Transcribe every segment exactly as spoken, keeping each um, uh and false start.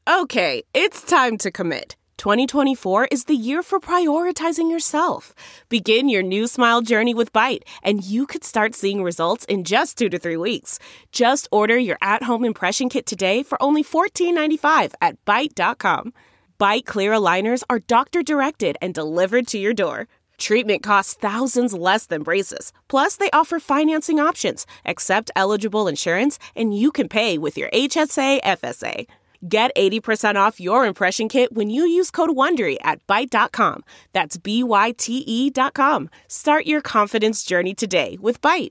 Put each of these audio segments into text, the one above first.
Okay, it's time to commit. twenty twenty-four is the year for prioritizing yourself. Begin your new smile journey with Byte, and you could start seeing results in just two to three weeks. Just order your at-home impression kit today for only fourteen ninety-five at byte dot com. Byte clear aligners are doctor-directed and delivered to your door. Treatment costs thousands less than braces. Plus, they offer financing options, accept eligible insurance, and you can pay with your H S A F S A. Get eighty percent off your impression kit when you use code WONDERY at byte dot com. That's B Y T E dot com. Start your confidence journey today with Byte.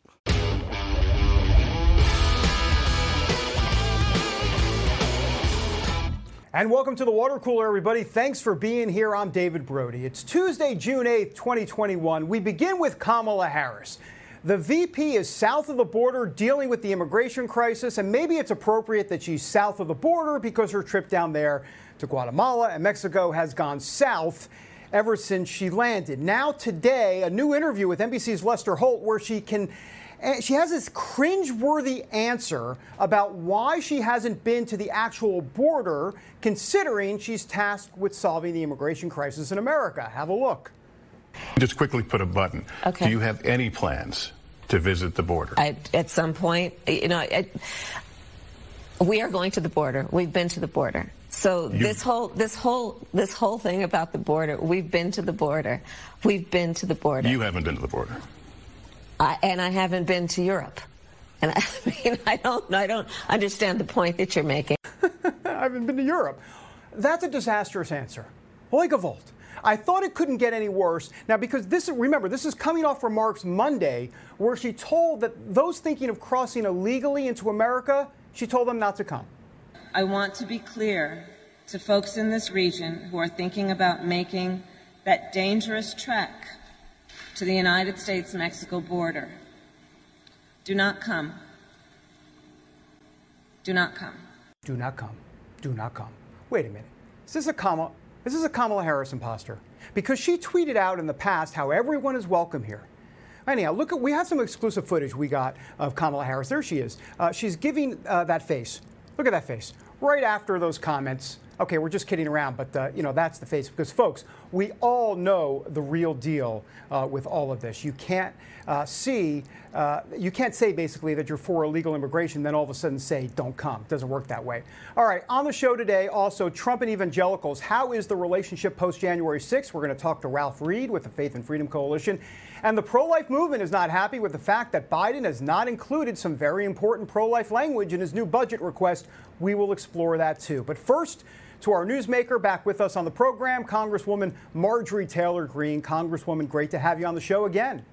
And welcome to the Water Cooler, everybody. Thanks for being here. I'm David Brody. It's Tuesday, June eighth, twenty twenty-one. We begin with Kamala Harris. The V P is south of the border dealing with the immigration crisis, and maybe it's appropriate that she's south of the border because her trip down there to Guatemala and Mexico has gone south ever since she landed. Now today, a new interview with N B C's Lester Holt where she can she has this cringeworthy answer about why she hasn't been to the actual border, considering she's tasked with solving the immigration crisis in America. Have a look. Just quickly put a button. Okay. Do you have any plans to visit the border? I, at some point, you know, I, we are going to the border. We've been to the border. So You- this whole, this whole, this whole thing about the border, we've been to the border. We've been to the border. You haven't been to the border. I, and I haven't been to Europe. And I mean, I don't, I don't understand the point that you're making. I haven't been to Europe. That's a disastrous answer. Oigavolt. I thought it couldn't get any worse. Now, because this, remember, this is coming off remarks Monday where she told that those thinking of crossing illegally into America, she told them not to come. I want to be clear to folks in this region who are thinking about making that dangerous trek to the United States-Mexico border. Do not come. Do not come. Do not come. Do not come. Wait a minute. Is this a Kamala, is this a Kamala Harris imposter? Because she tweeted out in the past how everyone is welcome here. Anyhow, look at, we have some exclusive footage we got of Kamala Harris. There she is. Uh, she's giving uh, that face. Look at that face. Right after those comments. Okay, we're just kidding around, but, uh, you know, that's the face. Because, folks, we all know the real deal uh, with all of this. You can't uh, see, uh, you can't say, basically, that you're for illegal immigration, then all of a sudden say, don't come. It doesn't work that way. All right, on the show today, also, Trump and evangelicals. How is the relationship post-January sixth? We're going to talk to Ralph Reed with the Faith and Freedom Coalition. And the pro-life movement is not happy with the fact that Biden has not included some very important pro-life language in his new budget request. We will explore that, too. But first, to our newsmaker, back with us on the program, Congresswoman Marjorie Taylor Greene. Congresswoman, great to have you on the show again.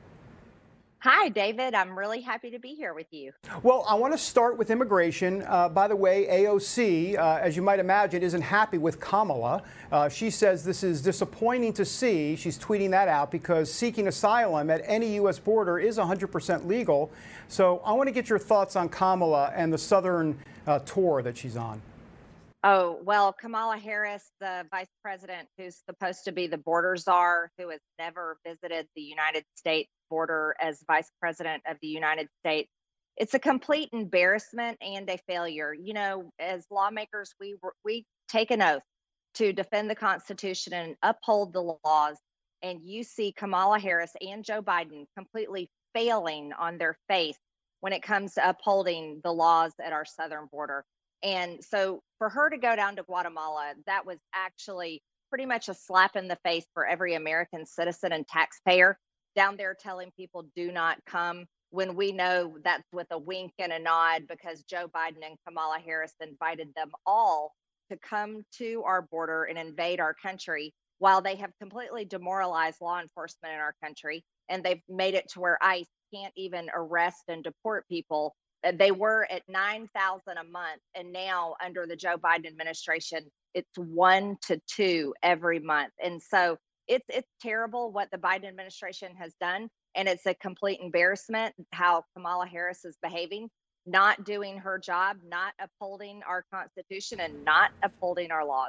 Hi, David. I'm really happy to be here with you. Well, I want to start with immigration. Uh, by the way, A O C, uh, as you might imagine, isn't happy with Kamala. Uh, she says this is disappointing to see. She's tweeting that out because seeking asylum at any U S border is one hundred percent legal. So I want to get your thoughts on Kamala and the southern uh, tour that she's on. Oh, well, Kamala Harris, the vice president who's supposed to be the border czar, who has never visited the United States border as vice president of the United States. It's a complete embarrassment and a failure. You know, as lawmakers, we we take an oath to defend the Constitution and uphold the laws. And you see Kamala Harris and Joe Biden completely failing on their face when it comes to upholding the laws at our southern border. And so for her to go down to Guatemala, that was actually pretty much a slap in the face for every American citizen and taxpayer down there telling people do not come, when we know that's with a wink and a nod because Joe Biden and Kamala Harris invited them all to come to our border and invade our country while they have completely demoralized law enforcement in our country. And they've made it to where ICE can't even arrest and deport people. They were at nine thousand a month, and now under the Joe Biden administration, it's one to two every month. And so it's it's terrible what the Biden administration has done, and it's a complete embarrassment how Kamala Harris is behaving, not doing her job, not upholding our Constitution, and not upholding our laws.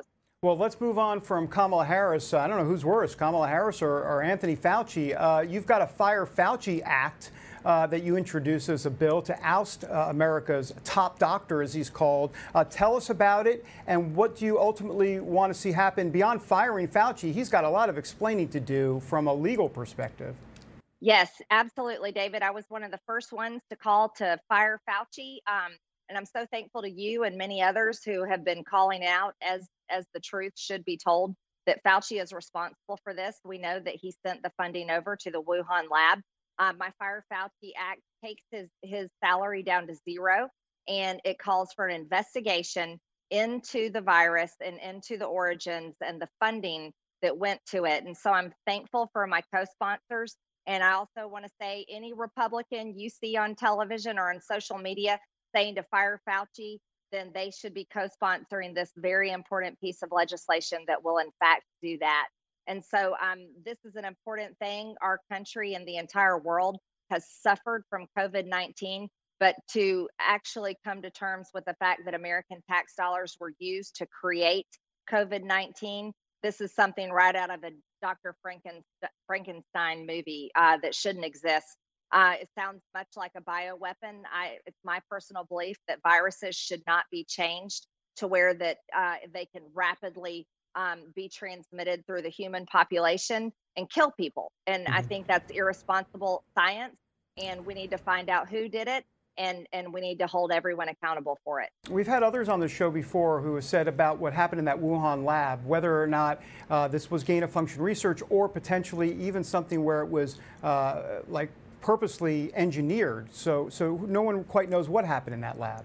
Well, let's move on from Kamala Harris. Uh, I don't know who's worse, Kamala Harris or, or Anthony Fauci. Uh, you've got a Fire Fauci Act uh, that you introduced as a bill to oust uh, America's top doctor, as he's called. Uh, tell us about it, and what do you ultimately want to see happen beyond firing Fauci? He's got a lot of explaining to do from a legal perspective. Yes, absolutely, David. I was one of the first ones to call to fire Fauci. Um, and I'm so thankful to you and many others who have been calling out as as the truth should be told, that Fauci is responsible for this. We know that he sent the funding over to the Wuhan lab. Uh, my Fire Fauci Act takes his, his salary down to zero, and it calls for an investigation into the virus and into the origins and the funding that went to it. And so I'm thankful for my co-sponsors. And I also want to say, any Republican you see on television or on social media saying to fire Fauci, then they should be co-sponsoring this very important piece of legislation that will in fact do that. And so um, this is an important thing. Our country and the entire world has suffered from COVID nineteen, but to actually come to terms with the fact that American tax dollars were used to create COVID nineteen, this is something right out of a Doctor Frankenstein movie uh, that shouldn't exist. Uh, it sounds much like a bioweapon. I, it's my personal belief that viruses should not be changed to where that uh, they can rapidly um, be transmitted through the human population and kill people. And mm-hmm. I think that's irresponsible science, and we need to find out who did it, and, and we need to hold everyone accountable for it. We've had others on the show before who have said about what happened in that Wuhan lab, whether or not uh, this was gain-of-function research or potentially even something where it was uh, like purposely engineered, so so no one quite knows what happened in that lab.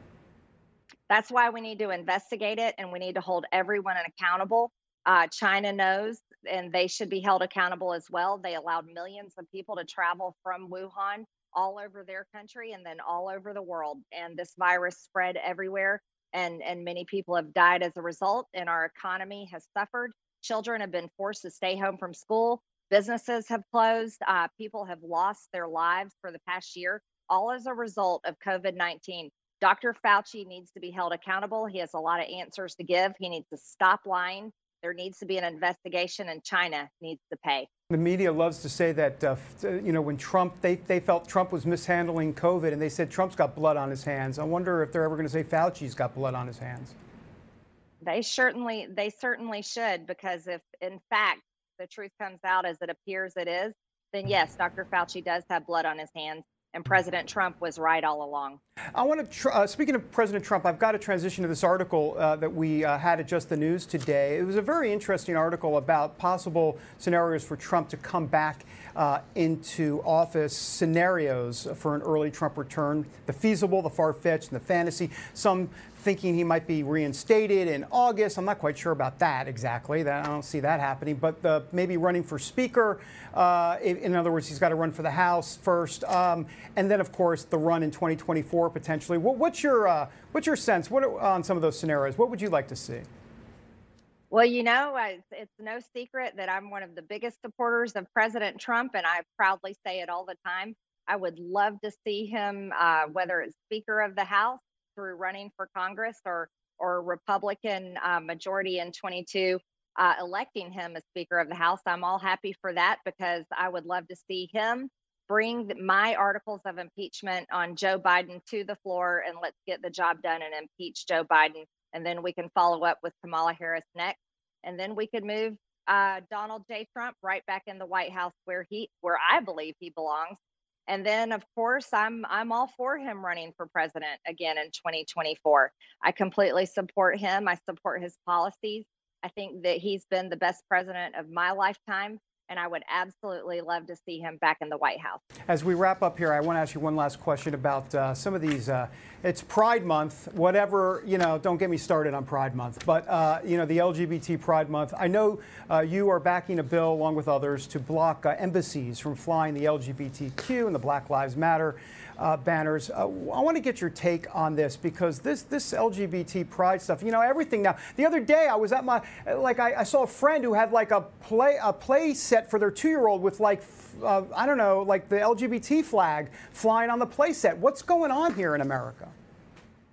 That's why we need to investigate it, and we need to hold everyone accountable. Uh, China knows, and they should be held accountable as well. They allowed millions of people to travel from Wuhan all over their country and then all over the world, and this virus spread everywhere, and and many people have died as a result, and our economy has suffered. Children have been forced to stay home from school. Businesses have closed. Uh, people have lost their lives for the past year, all as a result of COVID nineteen. Doctor Fauci needs to be held accountable. He has a lot of answers to give. He needs to stop lying. There needs to be an investigation, and China needs to pay. The media loves to say that, uh, you know, when Trump, they, they felt Trump was mishandling COVID, and they said Trump's got blood on his hands. I wonder if they're ever going to say Fauci's got blood on his hands. They certainly, they certainly should, because if, in fact, the truth comes out as it appears it is, then yes, Doctor Fauci does have blood on his hands, and President Trump was right all along. I want to, tr- uh, speaking of President Trump, I've got to transition to this article uh, that we uh, had at Just the News today. It was a very interesting article about possible scenarios for Trump to come back uh, into office, scenarios for an early Trump return, the feasible, the far-fetched, and the fantasy. Some thinking he might be reinstated in August. I'm not quite sure about that exactly. That I don't see that happening. But the, maybe running for Speaker. Uh, in, in other words, he's got to run for the House first, um, and then of course the run in twenty twenty-four potentially. What, what's your uh, what's your sense? What are, on some of those scenarios? What would you like to see? Well, you know, it's, it's no secret that I'm one of the biggest supporters of President Trump, and I proudly say it all the time. I would love to see him, uh, whether it's Speaker of the House, through running for Congress, or or Republican uh, majority in twenty-two, uh, electing him as Speaker of the House. I'm all happy for that, because I would love to see him bring my articles of impeachment on Joe Biden to the floor, and let's get the job done and impeach Joe Biden. And then we can follow up with Kamala Harris next. And then we could move uh, Donald J. Trump right back in the White House, where he, where I believe he belongs. And then, of course, I'm I'm all for him running for president again in twenty twenty-four. I completely support him. I support his policies. I think that he's been the best president of my lifetime, and I would absolutely love to see him back in the White House. As we wrap up here, I want to ask you one last question about uh, some of these. Uh, it's Pride Month, whatever, you know, don't get me started on Pride Month, but, uh, you know, the L G B T Pride Month. I know uh, you are backing a bill, along with others, to block uh, embassies from flying the L G B T Q and the Black Lives Matter uh, banners. Uh, I want to get your take on this, because this this L G B T Pride stuff, you know, everything now. The other day, I was at my, like, I, I saw a friend who had like a play a play set for their two-year-old with like, uh, I don't know, like the L G B T flag flying on the play set. What's going on here in America?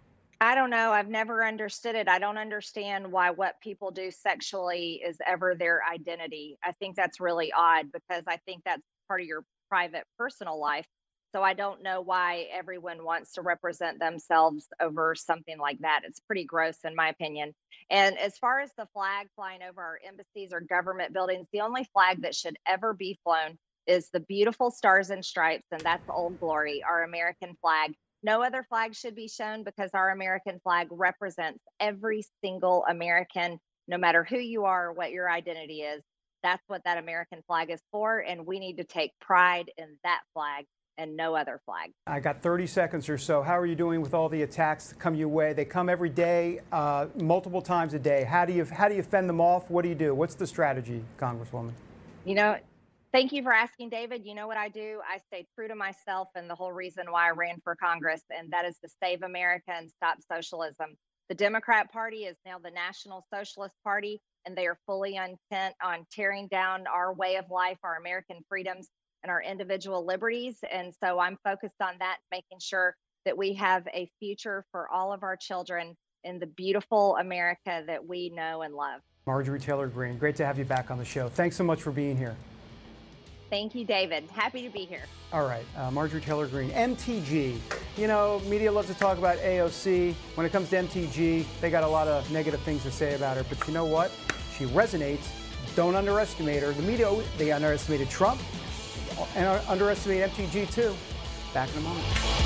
I don't know. I've never understood it. I don't understand why what people do sexually is ever their identity. I think that's really odd because I think that's part of your private personal life. So I don't know why everyone wants to represent themselves over something like that. It's pretty gross in my opinion. And as far as the flag flying over our embassies or government buildings, the only flag that should ever be flown is the beautiful stars and stripes, and that's Old Glory, our American flag. No other flag should be shown because our American flag represents every single American, no matter who you are or what your identity is. That's what that American flag is for, and we need to take pride in that flag and no other flag. I got thirty seconds or so. How are you doing with all the attacks that come your way? They come every day, uh, multiple times a day. How do you how do you fend them off? What do you do? What's the strategy, Congresswoman? You know, thank you for asking, David. You know what I do? I stay true to myself and the whole reason why I ran for Congress, and that is to save America and stop socialism. The Democrat Party is now the National Socialist Party, and they are fully intent on tearing down our way of life, our American freedoms, and our individual liberties. And so I'm focused on that, making sure that we have a future for all of our children in the beautiful America that we know and love. Marjorie Taylor Greene, great to have you back on the show. Thanks so much for being here. Thank you, David. Happy to be here. All right, uh, Marjorie Taylor Greene, M T G. You know, media loves to talk about A O C. When it comes to M T G, they got a lot of negative things to say about her. But you know what? She resonates. Don't underestimate her. The media, they underestimated Trump and underestimate M T G too. Back in a moment.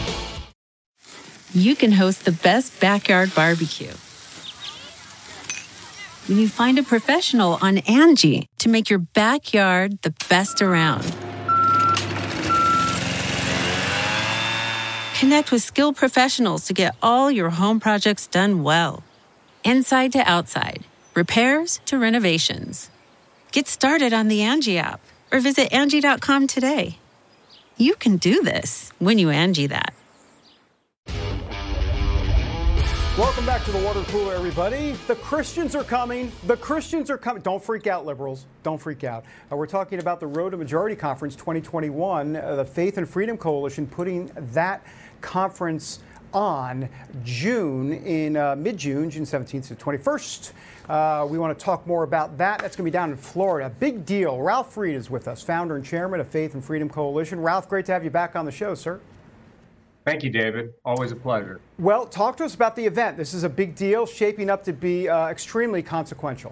You can host the best backyard barbecue when you find a professional on Angie to make your backyard the best around. Connect with skilled professionals to get all your home projects done well. Inside to outside, repairs to renovations. Get started on the Angie app or visit Angie dot com today. You can do this when you Angie that. Welcome back to the water cooler, everybody. The Christians are coming. The Christians are coming. Don't freak out, liberals. Don't freak out. Uh, we're talking about the Road to Majority Conference twenty twenty-one, uh, the Faith and Freedom Coalition putting that conference on June in uh, mid-June, June seventeenth to twenty-first. Uh, we want to talk more about that. That's going to be down in Florida. Big deal. Ralph Reed is with us, founder and chairman of Faith and Freedom Coalition. Ralph, great to have you back on the show, sir. Thank you, David. Always a pleasure. Well, talk to us about the event. This is a big deal, shaping up to be uh, extremely consequential.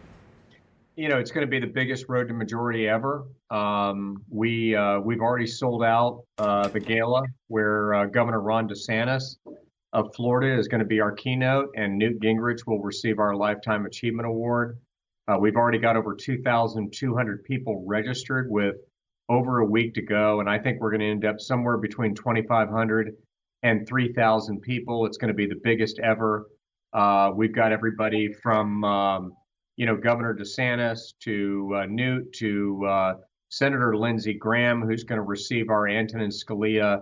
You know, it's going to be the biggest Road to Majority ever. Um, we, uh, we've already sold out uh, the gala where uh, Governor Ron DeSantis of Florida is going to be our keynote, and Newt Gingrich will receive our Lifetime Achievement Award. Uh, we've already got over two thousand two hundred people registered with over a week to go, and I think we're going to end up somewhere between twenty-five hundred and three thousand people. It's going to be the biggest ever. Uh, we've got everybody from, um, you know, Governor DeSantis to uh, Newt to uh, Senator Lindsey Graham, who's going to receive our Antonin Scalia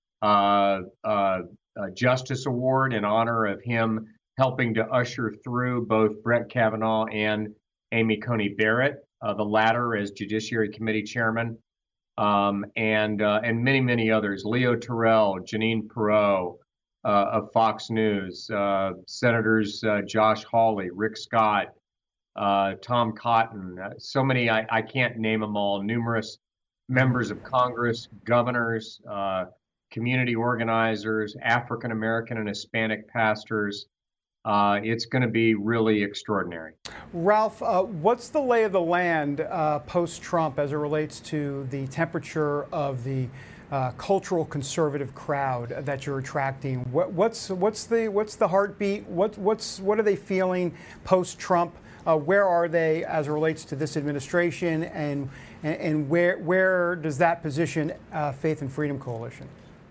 uh, uh, uh, Justice Award in honor of him helping to usher through both Brett Kavanaugh and Amy Coney Barrett, uh, the latter as Judiciary Committee Chairman. Um, and uh, and many, many others, Leo Terrell, Janine Perot uh, of Fox News, uh, Senators uh, Josh Hawley, Rick Scott, uh, Tom Cotton, uh, so many, I, I can't name them all, numerous members of Congress, governors, uh, community organizers, African-American and Hispanic pastors. Uh, it's going to be really extraordinary. Ralph, uh, what's the lay of the land uh, post-Trump as it relates to the temperature of the uh, cultural conservative crowd that you're attracting? What, what's what's the what's the heartbeat? What what's what are they feeling post-Trump? Uh, where are they as it relates to this administration, and and, and where where does that position uh, Faith and Freedom Coalition?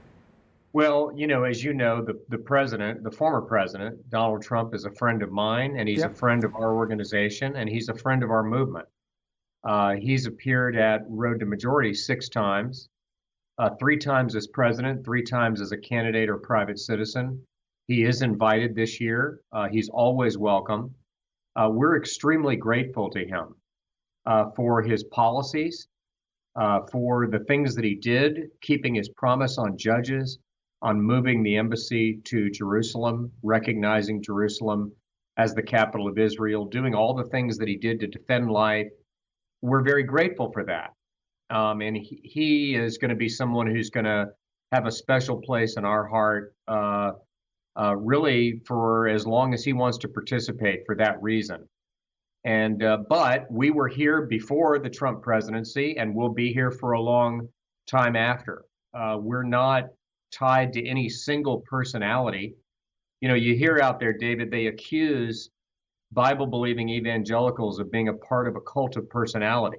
Well, you know, as you know, the, the president, the former president, Donald Trump, is a friend of mine, and he's yep. a friend of our organization, and he's a friend of our movement. Uh, he's appeared at Road to Majority six times, uh, three times as president, three times as a candidate or private citizen. He is invited this year. Uh, he's always welcome. Uh, we're extremely grateful to him uh, for his policies, uh, for the things that he did, keeping his promise on judges, on moving the embassy to Jerusalem, recognizing Jerusalem as the capital of Israel, doing all the things that he did to defend life. We're very grateful for that. Um, and he, he is going to be someone who's going to have a special place in our heart, uh, uh, really for as long as he wants to participate for that reason. And uh, but we were here before the Trump presidency, and we'll be here for a long time after. Uh, we're not tied to any single personality. You know, you hear out there, David, they accuse Bible-believing evangelicals of being a part of a cult of personality.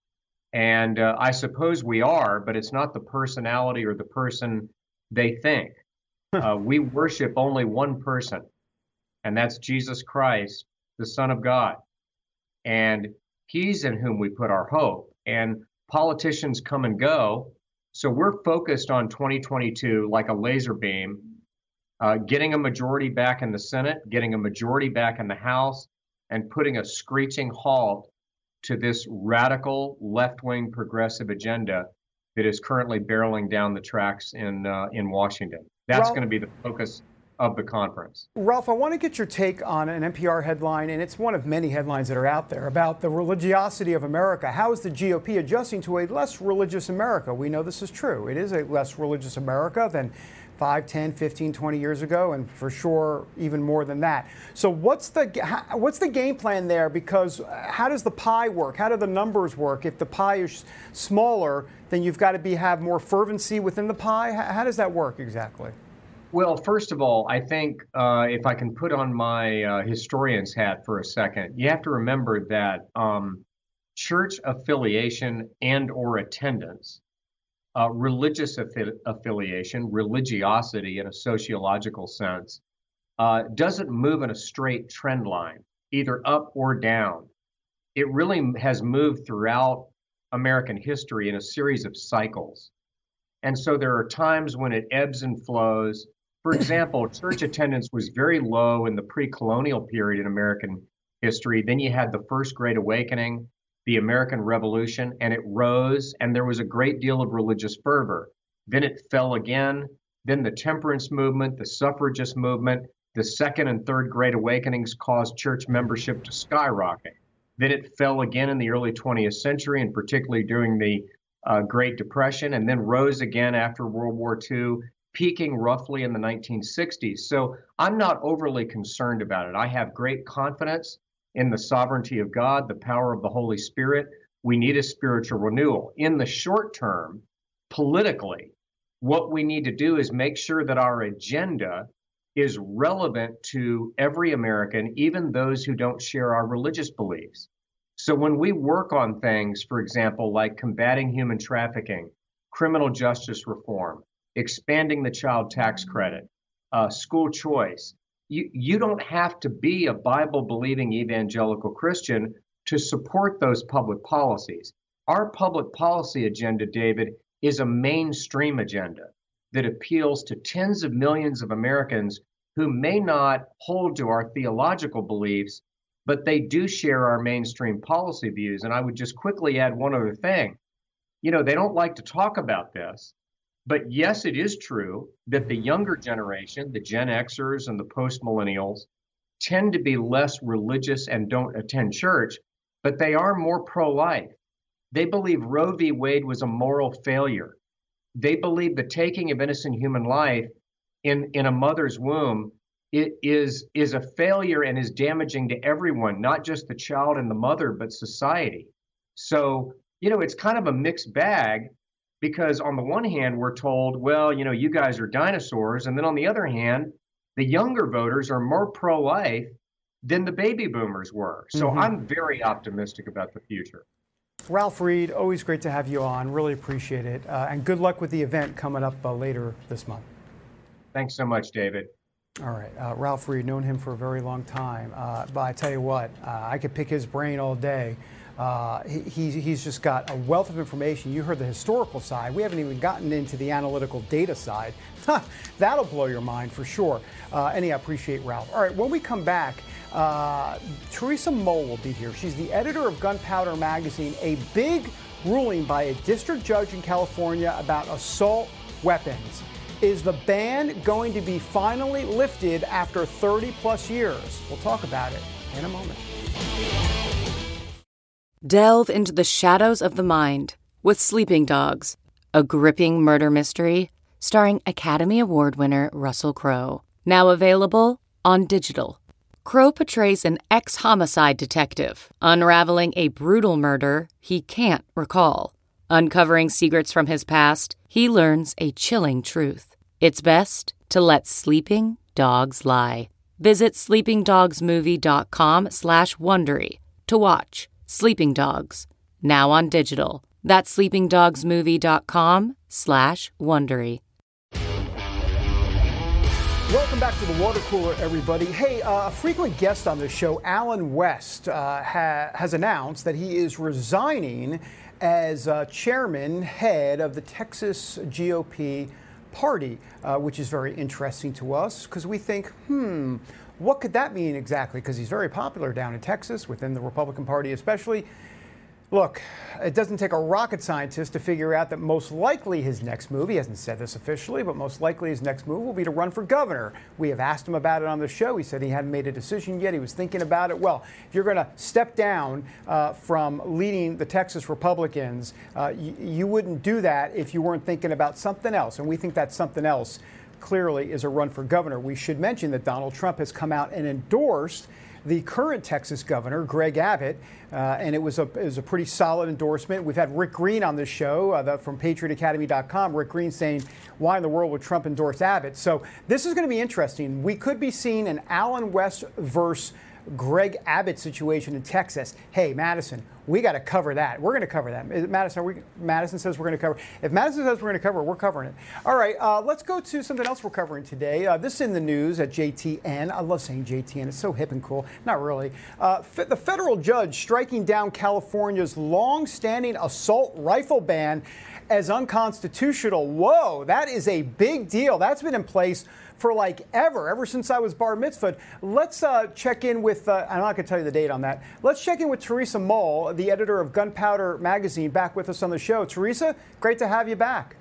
And uh, I suppose we are, but it's not the personality or the person they think. Uh, we worship only one person, and that's Jesus Christ, the Son of God. And he's in whom we put our hope. And politicians come and go. So we're focused on twenty twenty-two like a laser beam, uh, getting a majority back in the Senate, getting a majority back in the House, and putting a screeching halt to this radical left-wing progressive agenda that is currently barreling down the tracks in uh, in Washington. That's Ralph, going to be the focus of the conference. Ralph, I want to get your take on an N P R headline, and it's one of many headlines that are out there, about the religiosity of America. How is the G O P adjusting to a less religious America? We know this is true. It is a less religious America than five, ten, fifteen, twenty years ago, and for sure even more than that. So what's the what's the game plan there? Because how does the pie work? How do the numbers work? If the pie is smaller, then you've got to be have more fervency within the pie. How does that work exactly? Well, first of all, I think uh, if I can put on my uh, historian's hat for a second, you have to remember that um, church affiliation and or attendance, uh, religious affi- affiliation, religiosity in a sociological sense, uh, doesn't move in a straight trend line, either up or down. It really has moved throughout American history in a series of cycles. And so there are times when it ebbs and flows. For example, church attendance was very low in the pre-colonial period in American history. Then you had the First Great Awakening, the American Revolution, and it rose, and there was a great deal of religious fervor. Then it fell again. Then the temperance movement, the suffragist movement, the Second and Third Great Awakenings caused church membership to skyrocket. Then it fell again in the early twentieth century, and particularly during the uh, Great Depression, and then rose again after World War Two, peaking roughly in the nineteen sixties. So I'm not overly concerned about it. I have great confidence in the sovereignty of God, the power of the Holy Spirit. We need a spiritual renewal. In the short term, politically, what we need to do is make sure that our agenda is relevant to every American, even those who don't share our religious beliefs. So when we work on things, for example, like combating human trafficking, criminal justice reform, expanding the child tax credit, uh, school choice, you, you don't have to be a Bible-believing evangelical Christian to support those public policies. Our public policy agenda, David, is a mainstream agenda that appeals to tens of millions of Americans who may not hold to our theological beliefs, but they do share our mainstream policy views. And I would just quickly add one other thing. You know, they don't like to talk about this, but yes, it is true that the younger generation, the Gen Xers and the post-millennials, tend to be less religious and don't attend church, but they are more pro-life. They believe Roe v. Wade was a moral failure. They believe the taking of innocent human life in, in a mother's womb it is, is a failure and is damaging to everyone, not just the child and the mother, but society. So, you know, it's kind of a mixed bag, because on the one hand, we're told, well, you know, you guys are dinosaurs. And then on the other hand, the younger voters are more pro-life than the baby boomers were. So mm-hmm. I'm very optimistic about the future. Ralph Reed, always great to have you on. Really appreciate it. Uh, and good luck with the event coming up uh, later this month. Thanks so much, David. All right. Uh, Ralph Reed, known him for a very long time. Uh, but I tell you what, uh, I could pick his brain all day. Uh, he, he's just got a wealth of information. You heard the historical side. We haven't even gotten into the analytical data side. That'll blow your mind for sure. Uh, and I appreciate Ralph. All right, when we come back, uh, Teresa Moe will be here. She's the editor of Gunpowder Magazine. A big ruling by a district judge in California about assault weapons. Is the ban going to be finally lifted after thirty plus years? We'll talk about it in a moment. Delve into the shadows of the mind with Sleeping Dogs, a gripping murder mystery starring Academy Award winner Russell Crowe. Now available on digital. Crowe portrays an ex-homicide detective unraveling a brutal murder he can't recall. Uncovering secrets from his past, he learns a chilling truth. It's best to let sleeping dogs lie. Visit sleepingdogsmovie.com slash Wondery to watch Sleeping Dogs, now on digital. That's sleepingdogsmovie.com slash Wondery. Welcome back to the Water Cooler, everybody. Hey, uh, a frequent guest on this show, Allen West, uh, ha- has announced that he is resigning as uh, chairman, head of the Texas G O P party, uh, which is very interesting to us because we think, hmm, what could that mean exactly? Because he's very popular down in Texas, within the Republican Party especially. Look, it doesn't take a rocket scientist to figure out that most likely his next move, he hasn't said this officially, but most likely his next move will be to run for governor. We have asked him about it on the show. He said he hadn't made a decision yet. He was thinking about it. Well, if you're going to step down uh, from leading the Texas Republicans, uh, y- you wouldn't do that if you weren't thinking about something else. And we think that something else clearly is a run for governor. We should mention that Donald Trump has come out and endorsed the current Texas governor, Greg Abbott, uh, and it was, a, it was a pretty solid endorsement. We've had Rick Green on this show uh, the, from Patriot Academy dot com. Rick Green saying, why in the world would Trump endorse Abbott? So this is going to be interesting. We could be seeing an Allen West versus Greg Abbott situation in Texas. Hey, Madison, we got to cover that. We're going to cover that. Madison, we, Madison says we're going to cover. If Madison says we're going to cover it, we're covering it. All right, uh, let's go to something else we're covering today. Uh, this is in the news at J T N. I love saying J T N. It's so hip and cool. Not really. Uh, f- the federal judge striking down California's long-standing assault rifle ban as unconstitutional. Whoa, that is a big deal. That's been in place for like ever, ever since I was bar mitzvahed. Let's uh, check in with, uh, I'm not going to tell you the date on that. Let's check in with Teresa Mull, the editor of Gunpowder Magazine, back with us on the show. Teresa, great to have you back.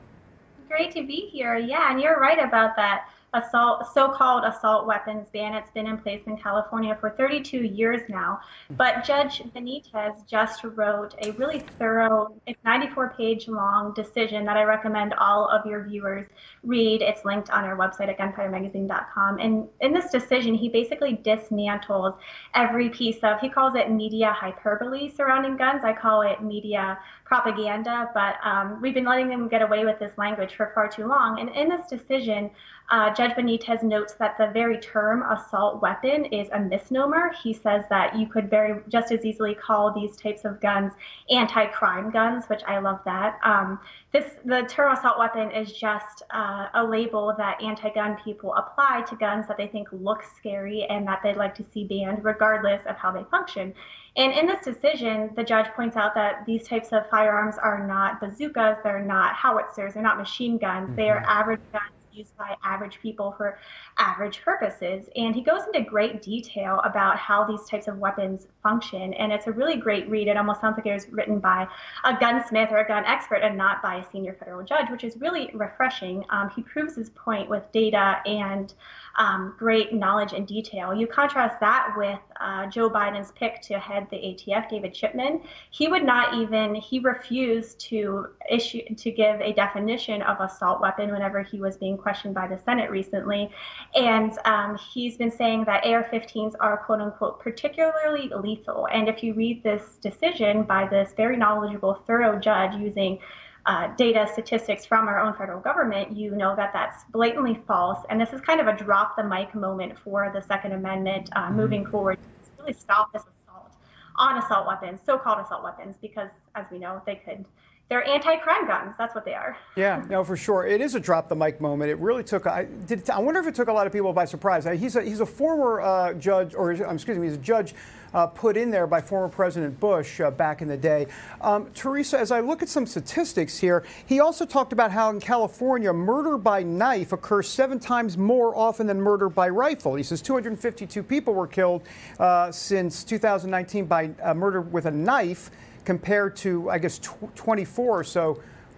Great to be here. Yeah, and you're right about that assault, so-called assault weapons ban. It's been in place in California for thirty-two years now. But Judge Benitez just wrote a really thorough, ninety-four page long decision that I recommend all of your viewers read. It's linked on our website at gunpowder magazine dot com. And in this decision, he basically dismantles every piece of, he calls it media hyperbole surrounding guns. I call it media propaganda, but um, we've been letting them get away with this language for far too long. And in this decision, uh, Judge Benitez notes that the very term assault weapon is a misnomer. He says that you could very just as easily call these types of guns anti-crime guns, which I love that. Um, this the term assault weapon is just uh, a label that anti-gun people apply to guns that they think look scary and that they'd like to see banned, regardless of how they function. And in this decision, the judge points out that these types of firearms are not bazookas, they're not howitzers, they're not machine guns, mm-hmm. They are average guns used by average people for average purposes. And he goes into great detail about how these types of weapons function. And it's a really great read. It almost sounds like it was written by a gunsmith or a gun expert and not by a senior federal judge, which is really refreshing. Um, he proves his point with data and um, great knowledge and detail. You contrast that with uh, Joe Biden's pick to head the A T F, David Chipman. He would not even, he refused to issue, to give a definition of assault weapon whenever he was being questioned by the Senate recently. And um, he's been saying that A R fifteens are, quote unquote, particularly lethal. And if you read this decision by this very knowledgeable, thorough judge using uh, data statistics from our own federal government, you know that that's blatantly false. And this is kind of a drop the mic moment for the Second Amendment uh, moving forward to really stop this assault on assault weapons, so-called assault weapons, because as we know, they could They're anti-crime guns. That's what they are. Yeah, no, for sure. It is a drop the mic moment. It really took, I, did, I wonder if it took a lot of people by surprise. He's a, he's a former uh, judge, or excuse me, he's a judge uh, put in there by former President Bush uh, back in the day. Um, Teresa, as I look at some statistics here, he also talked about how in California, murder by knife occurs seven times more often than murder by rifle. He says two hundred fifty-two people were killed uh, since two thousand nineteen by uh, murder with a knife, compared to, I guess, twenty-four or so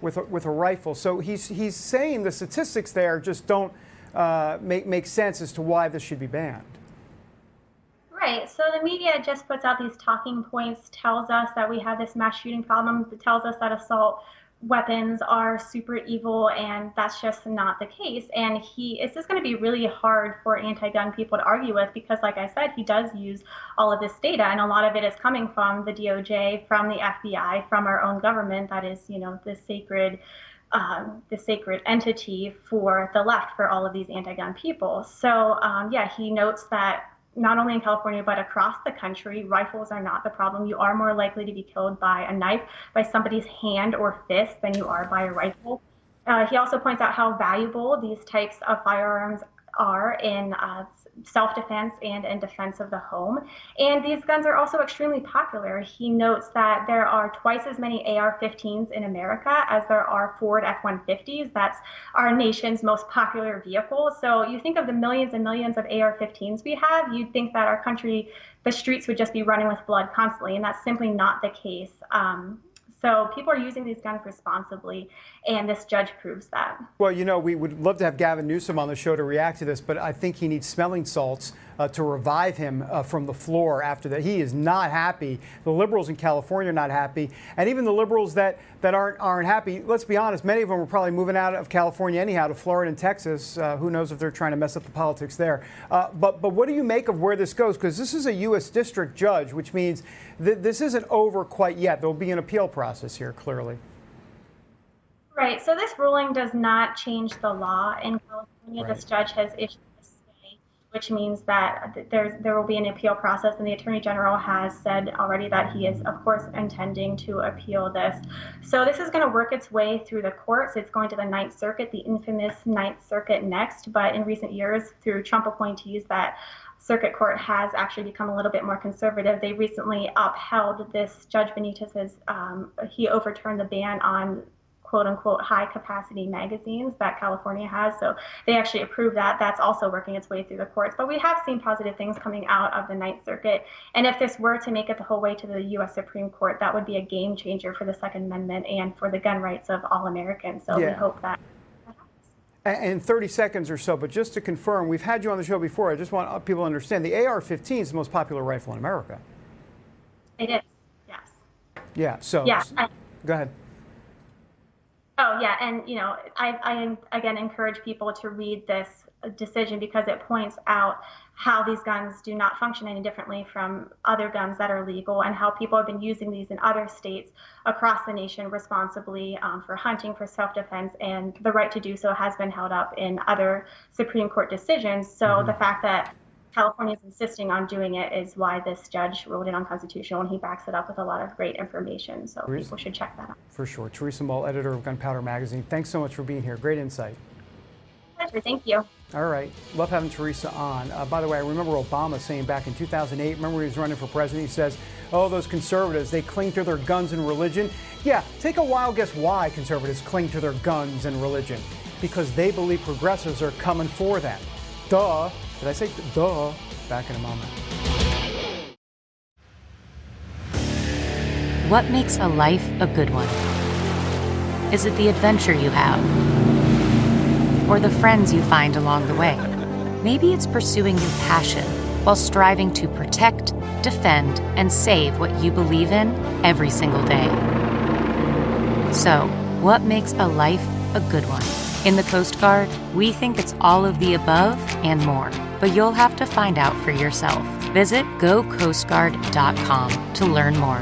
with a, with a rifle. So he's he's saying the statistics there just don't uh, make make sense as to why this should be banned. Right. So the media just puts out these talking points, tells us that we have this mass shooting problem, tells us that assault weapons are super evil, and that's just not the case. And he, it's just going to be really hard for anti-gun people to argue with because, like I said, he does use all of this data, and a lot of it is coming from the D O J, from the F B I, from our own government. That is, you know, the sacred, um, the sacred entity for the left, for all of these anti-gun people. So, um, yeah, he notes that not only in California, but across the country, rifles are not the problem. You are more likely to be killed by a knife, by somebody's hand or fist, than you are by a rifle. Uh, he also points out how valuable these types of firearms are in uh, self-defense and in defense of the home. And these guns are also extremely popular. He notes that there are twice as many A R fifteens in America as there are Ford F one fifties. That's our nation's most popular vehicle. So you think of the millions and millions of A R fifteens we have, you'd think that our country, the streets would just be running with blood constantly, and that's simply not the case. Um, So people are using these guns responsibly, and this judge proves that. Well, you know, we would love to have Gavin Newsom on the show to react to this, but I think he needs smelling salts uh, to revive him uh, from the floor after that. He is not happy. The liberals in California are not happy, and even the liberals that, that aren't aren't happy. Let's be honest, many of them are probably moving out of California anyhow to Florida and Texas. Uh, who knows if they're trying to mess up the politics there. Uh, but, but what do you make of where this goes? Because this is a U S district judge, which means th this isn't over quite yet. There'll be an appeal process here, clearly. Right. So this ruling does not change the law in California. Right. This judge has issued a stay, which means that there's there will be an appeal process, and the Attorney General has said already that he is, of course, intending to appeal this. So this is going to work its way through the courts. It's going to the Ninth Circuit, the infamous Ninth Circuit next. But in recent years, through Trump appointees, that Circuit Court has actually become a little bit more conservative. They recently upheld this Judge Benitez's, um, he overturned the ban on quote unquote high capacity magazines that California has. So they actually approved that. That's also working its way through the courts. But we have seen positive things coming out of the Ninth Circuit. And if this were to make it the whole way to the U S Supreme Court, that would be a game changer for the Second Amendment and for the gun rights of all Americans. So yeah. we hope that. And thirty seconds or so, but just to confirm, we've had you on the show before. I just want people to understand the A R fifteen is the most popular rifle in America. It is, yes. Yeah, so, yeah, I, go ahead. Oh, yeah, and, you know, I, I, again, encourage people to read this decision because it points out how these guns do not function any differently from other guns that are legal, and how people have been using these in other states across the nation responsibly um, for hunting, for self-defense, and the right to do so has been held up in other Supreme Court decisions. So mm-hmm. the fact that California is insisting on doing it is why this judge ruled it unconstitutional, and he backs it up with a lot of great information. So Teresa, people should check that out. For sure. Teresa Mull, editor of Gunpowder Magazine. Thanks so much for being here. Great insight. Pleasure. Thank you. All right. Love having Teresa on. Uh, by the way, I remember Obama saying back in two thousand eight, remember when he was running for president, he says, oh, those conservatives, they cling to their guns and religion. Yeah, take a wild guess why conservatives cling to their guns and religion. Because they believe progressives are coming for them. Duh. Did I say duh? Back in a moment. What makes a life a good one? Is it the adventure you have? Or the friends you find along the way? Maybe it's pursuing your passion while striving to protect, defend, and save what you believe in every single day. So, what makes a life a good one? In the Coast Guard, we think it's all of the above and more, but you'll have to find out for yourself. Visit go coast guard dot com to learn more.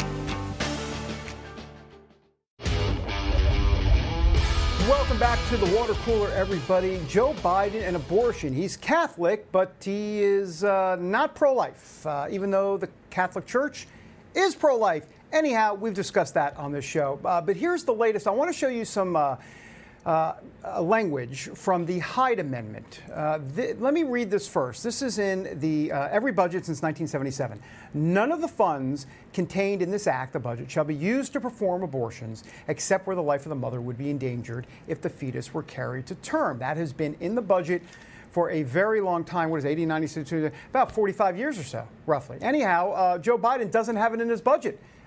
Welcome back to the water cooler, everybody. Joe Biden and abortion. He's Catholic, but he is uh, not pro-life, uh, even though the Catholic Church is pro-life. Anyhow, we've discussed that on this show. Uh, but here's the latest. I want to show you some uh, uh, language from the Hyde Amendment. Uh, th- let me read this first. This is in the uh, every budget since nineteen seventy-seven. None of the funds contained in this act, the budget, shall be used to perform abortions except where the life of the mother would be endangered if the fetus were carried to term. That has been in the budget for a very long time. What is it, eighty, ninety, about forty-five years or so, roughly. Anyhow, uh, Joe Biden doesn't have it in his budget.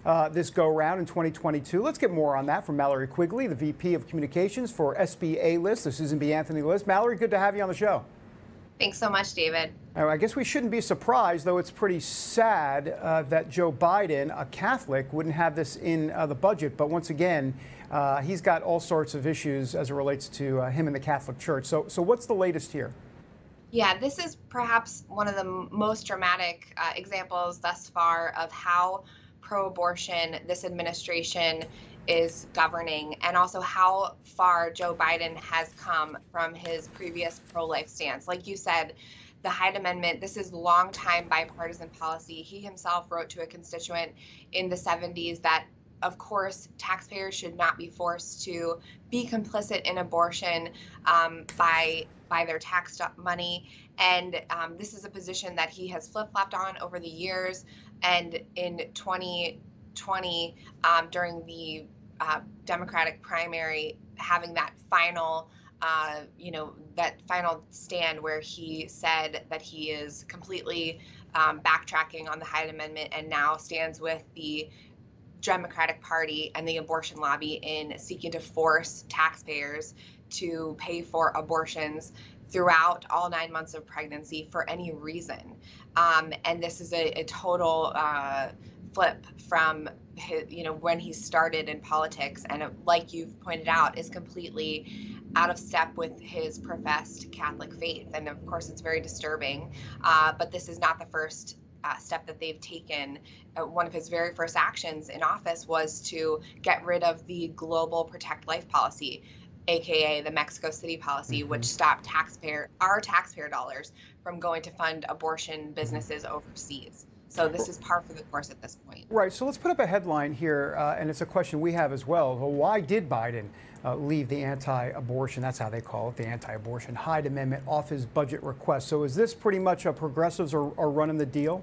uh, this go-round in twenty twenty-two. Let's get more on that from Mallory Quigley, the V P of Communications for S B A List, the Susan B. Anthony List. Mallory, good to have you on the show. Thanks so much, David. I guess we shouldn't be surprised, though it's pretty sad uh, that Joe Biden, a Catholic, wouldn't have this in uh, the budget. But once again, uh, he's got all sorts of issues as it relates to uh, him and the Catholic Church. So, so what's the latest here? Yeah, this is perhaps one of the most dramatic uh, examples thus far of how pro-abortion this administration is governing, and also how far Joe Biden has come from his previous pro-life stance. Like you said, the Hyde Amendment, this is longtime bipartisan policy. He himself wrote to a constituent in the seventies that, of course, taxpayers should not be forced to be complicit in abortion um, by by their tax money. And um, this is a position that he has flip-flopped on over the years. And in twenty twenty, um, during the uh, Democratic primary, having that final, uh, you know, that final stand where he said that he is completely um, backtracking on the Hyde Amendment and now stands with the Democratic Party and the abortion lobby in seeking to force taxpayers to pay for abortions throughout all nine months of pregnancy for any reason. Um, and this is a, a total uh, flip from his, you know, when he started in politics, and it, like you've pointed out, is completely out of step with his professed Catholic faith. And of course, it's very disturbing. Uh, but this is not the first Uh, step that they've taken. Uh, one of his very first actions in office was to get rid of the Global Protect Life policy, aka the Mexico City policy, mm-hmm. which stopped taxpayer our taxpayer dollars from going to fund abortion businesses overseas. So this is par for the course at this point. Right. So let's put up a headline here, uh, and it's a question we have as well. Well, why did Biden uh, leave the anti-abortion, that's how they call it, the anti-abortion Hyde Amendment, off his budget request? So is this pretty much a progressives are, are running the deal?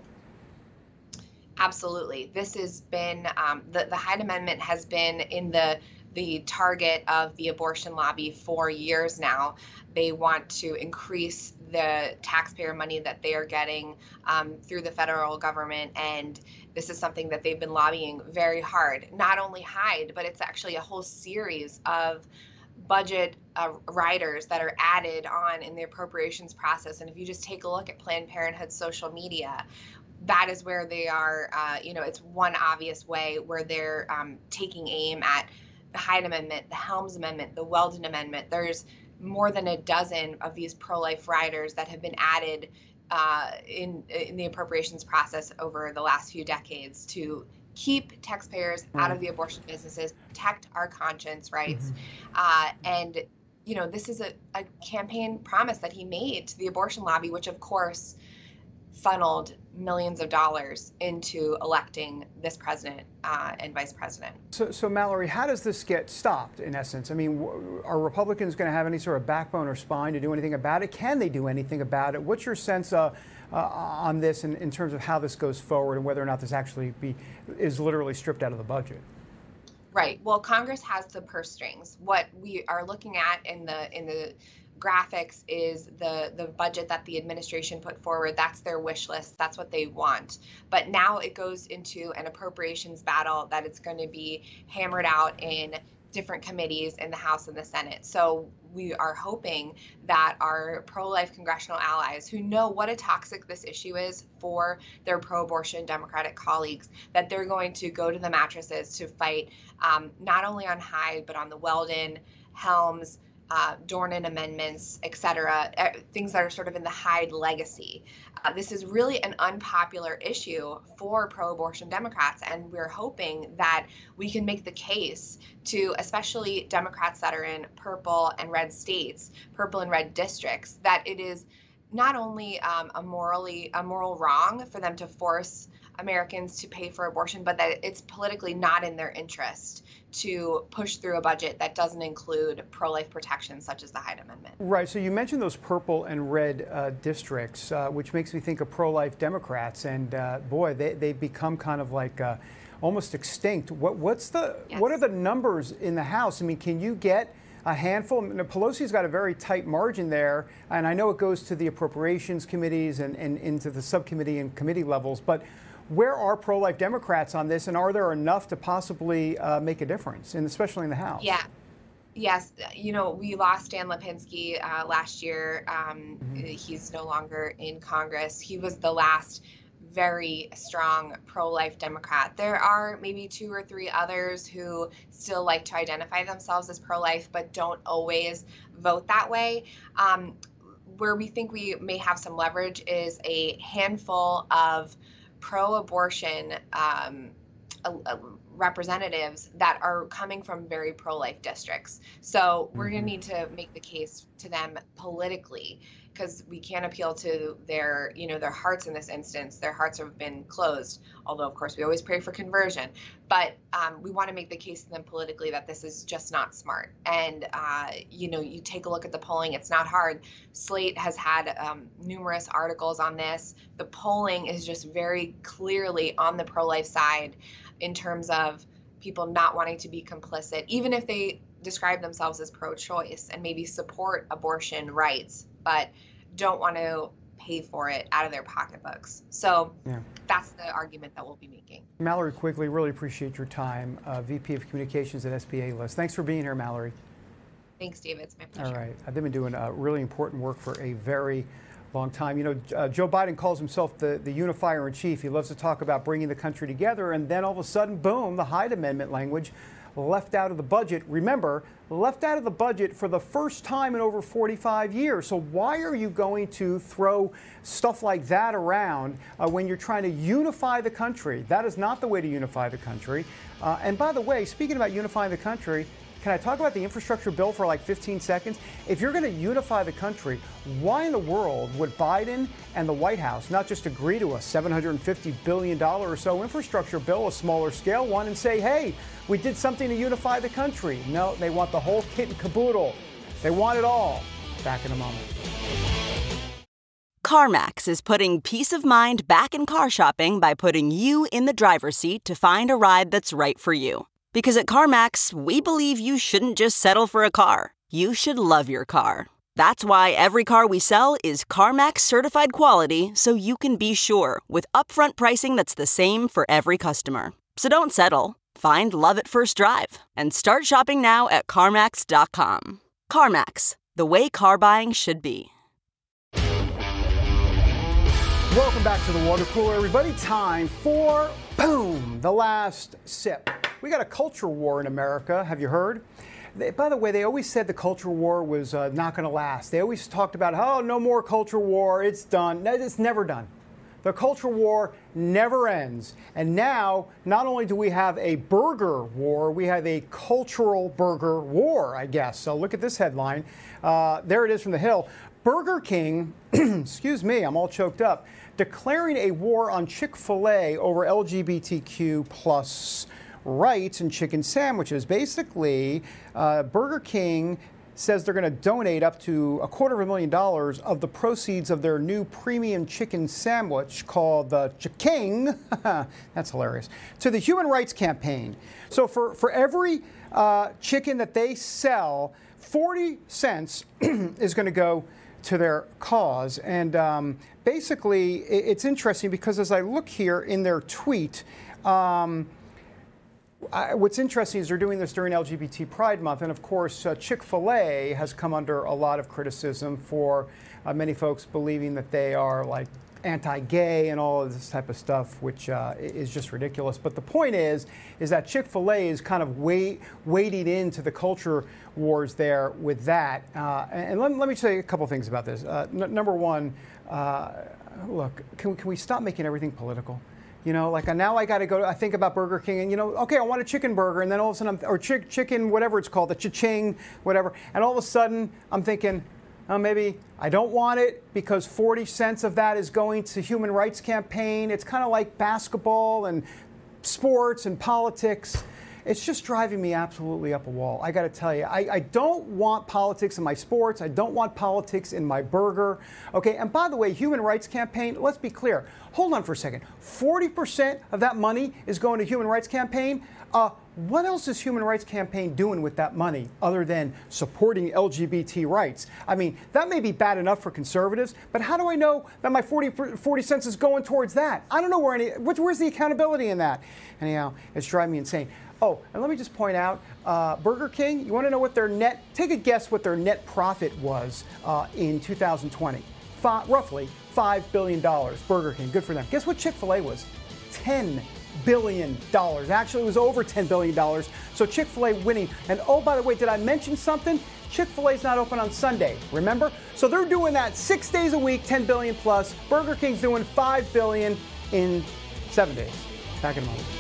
Absolutely. This has been, um, the, the Hyde Amendment has been in the the target of the abortion lobby for years now. They want to increase the taxpayer money that they are getting um, through the federal government. And this is something that they've been lobbying very hard. Not only Hyde, but it's actually a whole series of budget uh, riders that are added on in the appropriations process. And if you just take a look at Planned Parenthood's social media, that is where they are, uh, you know, it's one obvious way where they're um, taking aim at the Hyde Amendment, the Helms Amendment, the Weldon Amendment. There's more than a dozen of these pro-life riders that have been added uh, in, in the appropriations process over the last few decades to keep taxpayers right. out of the abortion businesses, protect our conscience rights. Mm-hmm. Uh, and, you know, this is a, a campaign promise that he made to the abortion lobby, which, of course, funneled millions of dollars into electing this president uh, and vice president. So, so, Mallory, how does this get stopped, in essence? I mean, are Republicans going to have any sort of backbone or spine to do anything about it? Can they do anything about it? What's your sense uh, uh, on this in, in terms of how this goes forward and whether or not this actually be, is literally stripped out of the budget? Right. Well, Congress has the purse strings. What we are looking at in the in the graphics is the the budget that the administration put forward. That's their wish list. That's what they want. But now it goes into an appropriations battle that it's going to be hammered out in different committees in the House and the Senate. So we are hoping that our pro-life congressional allies who know what a toxic this issue is for their pro-abortion Democratic colleagues, that they're going to go to the mattresses to fight um, not only on Hyde, but on the Weldon, Helms, Uh, Dornan amendments, et cetera, uh, things that are sort of in the Hyde legacy. Uh, this is really an unpopular issue for pro-abortion Democrats, and we're hoping that we can make the case to especially Democrats that are in purple and red states, purple and red districts, that it is not only um, a morally a moral wrong for them to force Americans to pay for abortion, but that it's politically not in their interest to push through a budget that doesn't include pro-life protections such as the Hyde Amendment. Right. So you mentioned those purple and red uh, districts, uh, which makes me think of pro-life Democrats. And uh, boy, they, they've become kind of like uh, almost extinct. What, what's the, yes. What are the numbers in the House? I mean, can you get a handful? Pelosi's got a very tight margin there, and I know it goes to the appropriations committees and, and into the subcommittee and committee levels, but Where are pro-life Democrats on this, and are there enough to possibly uh, make a difference, and especially in the House? Yeah. Yes, you know, we lost Dan Lipinski uh, last year. Um, mm-hmm. He's no longer in Congress. He was the last very strong pro-life Democrat. There are maybe two or three others who still like to identify themselves as pro-life, but don't always vote that way. Um, where we think we may have some leverage is a handful of pro-abortion um, a, a representatives that are coming from very pro-life districts. So we're mm-hmm. going to need to make the case to them politically, because we can't appeal to their, you know, their hearts in this instance. Their hearts have been closed, although of course we always pray for conversion. But um, we want to make the case to them politically that this is just not smart. And, uh, you know, you take a look at the polling, it's not hard. Slate has had um, numerous articles on this. The polling is just very clearly on the pro-life side in terms of people not wanting to be complicit, even if they describe themselves as pro-choice and maybe support abortion rights, but don't want to pay for it out of their pocketbooks. So yeah. that's the argument that we'll be making. Mallory Quigley, really appreciate your time. Uh, V P of Communications at S B A List. Thanks for being here, Mallory. Thanks, David. It's my pleasure. All right. They've been doing uh, really important work for a very long time. You know, uh, Joe Biden calls himself the, the unifier in chief. He loves to talk about bringing the country together, and then all of a sudden, boom, the Hyde Amendment language left out of the budget. Remember, left out of the budget for the first time in over forty-five years. So why are you going to throw stuff like that around uh, when you're trying to unify the country? That is not the way to unify the country. Uh, and by the way, speaking about unifying the country, can I talk about the infrastructure bill for like fifteen seconds? If you're going to unify the country, why in the world would Biden and the White House not just agree to a seven hundred fifty billion dollars or so infrastructure bill, a smaller scale one, and say, hey, we did something to unify the country? No, they want the whole kit and caboodle. They want it all. Back in a moment. CarMax is putting peace of mind back in car shopping by putting you in the driver's seat to find a ride that's right for you. Because at CarMax, we believe you shouldn't just settle for a car. You should love your car. That's why every car we sell is CarMax certified quality, so you can be sure with upfront pricing that's the same for every customer. So don't settle. Find love at first drive and start shopping now at CarMax dot com. CarMax, the way car buying should be. Welcome back to the water cooler, everybody. Time for, boom, the last sip. We got a culture war in America. Have you heard? They, by the way, they always said the culture war was uh, not going to last. They always talked about, oh, no more culture war. It's done. No, it's never done. The culture war never ends. And now, not only do we have a burger war, we have a cultural burger war, I guess. So look at this headline. Uh, there it is from The Hill. Burger King, excuse me, I'm all choked up, declaring a war on Chick-fil-A over L G B T Q plus rights and chicken sandwiches. Basically, uh, Burger King says they're going to donate up to a quarter of a million dollars of the proceeds of their new premium chicken sandwich called the Chiking, that's hilarious, to the Human Rights Campaign. So for, for every uh, chicken that they sell, forty cents is going to go to their cause. And um, basically, it's interesting because as I look here in their tweet, um, I, what's interesting is they're doing this during L G B T Pride Month, and of course, uh, Chick-fil-A has come under a lot of criticism for uh, many folks believing that they are like anti-gay and all of this type of stuff, which uh, is just ridiculous. But the point is, is that Chick-fil-A is kind of wait, wading into the culture wars there with that. Uh, and let, let me say a couple things about this. Uh, n- number one, uh, look, can, can we stop making everything political? You know, like now I got to go, I think about Burger King and, you know, okay, I want a chicken burger. And then all of a sudden, I'm, or chick, chicken, whatever it's called, the cha-ching, whatever. And all of a sudden, I'm thinking, oh, maybe I don't want it because forty cents of that is going to Human Rights Campaign. It's kind of like basketball and sports and politics. It's just driving me absolutely up a wall. I got to tell you, I, I don't want politics in my sports. I don't want politics in my burger. Okay, and by the way, Human Rights Campaign, let's be clear. Hold on for a second. forty percent of that money is going to Human Rights Campaign. Uh, what else is Human Rights Campaign doing with that money other than supporting L G B T rights? I mean, that may be bad enough for conservatives, but how do I know that my forty, forty cents is going towards that? I don't know where any, where's the accountability in that? Anyhow, it's driving me insane. Oh, and let me just point out, uh, Burger King, you want to know what their net, take a guess what their net profit was uh, in two thousand twenty. Five, roughly five billion dollars. Burger King, good for them. Guess what Chick-fil-A was? ten billion dollars. Actually, it was over ten billion dollars. So Chick-fil-A winning. And oh, by the way, did I mention something? Chick-fil-A's not open on Sunday, remember? So they're doing that six days a week, ten billion plus. Burger King's doing five billion in seven days. Back in a moment.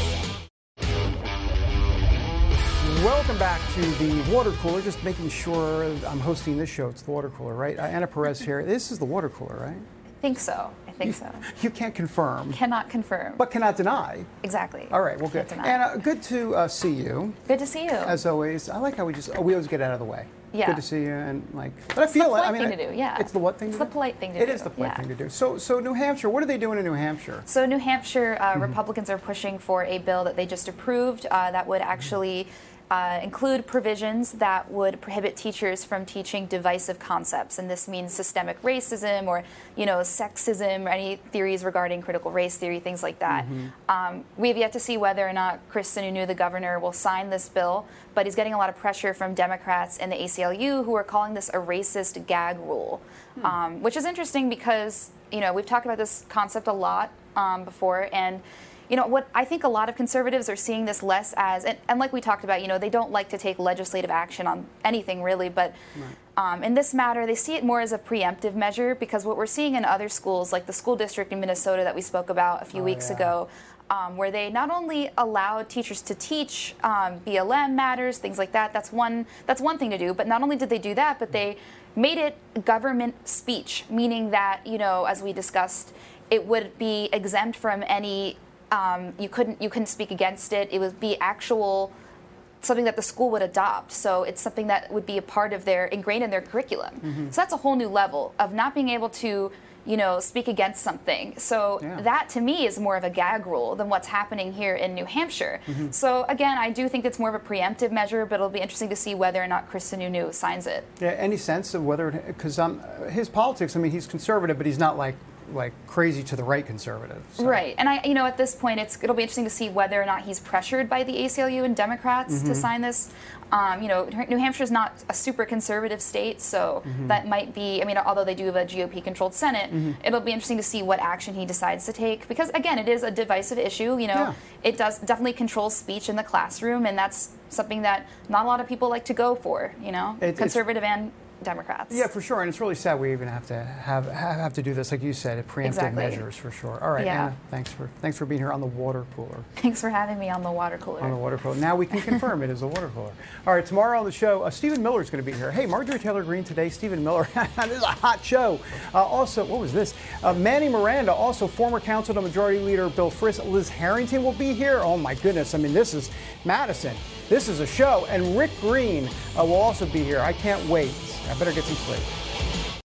Welcome back to the water cooler. Just making sure I'm hosting this show. It's the water cooler, right? Uh, Anna Perez here. This is the water cooler, right? I think so. I think you, so. You can't confirm. Cannot confirm. But cannot deny. Exactly. All right, well, good. Anna, good to uh, see you. Good to see you. As always. I like how we just, oh, we always get out of the way. Yeah. Good to see you, and like, but I it's feel the polite I mean, thing to do, yeah. It's the what thing it's to do? It's the do? polite thing to it do. It is the polite yeah. thing to do. So, so New Hampshire, what are they doing in New Hampshire? So New Hampshire, uh, mm-hmm. Republicans are pushing for a bill that they just approved uh, that would actually Uh, include provisions that would prohibit teachers from teaching divisive concepts, and this means systemic racism or, you know, sexism or any theories regarding critical race theory, things like that. Mm-hmm. Um, we have yet to see whether or not Chris Sununu, the governor, will sign this bill, but he's getting a lot of pressure from Democrats and the A C L U who are calling this a racist gag rule, hmm. um, which is interesting because, you know, we've talked about this concept a lot um, before, and you know, what I think a lot of conservatives are seeing this less as, and, and like we talked about, you know, they don't like to take legislative action on anything really, but right. um, in this matter, they see it more as a preemptive measure because what we're seeing in other schools, like the school district in Minnesota that we spoke about a few oh, weeks yeah. ago, um, where they not only allowed teachers to teach um, B L M matters, things like that, that's one, that's one thing to do, but not only did they do that, but they made it government speech, meaning that, you know, as we discussed, it would be exempt from any Um, you couldn't you couldn't speak against it. It would be actual something that the school would adopt. So it's something that would be a part of their ingrained in their curriculum. Mm-hmm. So that's a whole new level of not being able to, you know, speak against something. So yeah. that to me is more of a gag rule than what's happening here in New Hampshire. Mm-hmm. So again, I do think it's more of a preemptive measure, but it'll be interesting to see whether or not Chris Sununu signs it. Yeah. Any sense of whether because um, his politics? I mean, he's conservative, but he's not like. like crazy to the right conservative. So. Right. And I, you know, at this point, it's it'll be interesting to see whether or not he's pressured by the A C L U and Democrats mm-hmm. to sign this. Um, you know, New Hampshire's not a super conservative state, so mm-hmm. that might be, I mean, although they do have a G O P-controlled Senate, mm-hmm. it'll be interesting to see what action he decides to take. Because, again, it is a divisive issue. You know, yeah. it does definitely control speech in the classroom, and that's something that not a lot of people like to go for, you know, it, conservative and Democrats. Yeah, for sure, and it's really sad we even have to have have to do this, like you said, preemptive exactly. measures for sure. All right, yeah. Anna, thanks for thanks for being here on the water cooler. Thanks for having me on the water cooler. On the water cooler. Now we can confirm it is a water cooler. All right, tomorrow on the show, uh, Stephen Miller is going to be here. Hey, Marjorie Taylor Greene today. Stephen Miller. This is a hot show. Uh, also, what was this? Uh, Manny Miranda, also former counsel to Majority Leader Bill Frist. Liz Harrington will be here. Oh my goodness! I mean, this is Madison. This is a show, and Rick Green uh, will also be here. I can't wait. I better get some sleep.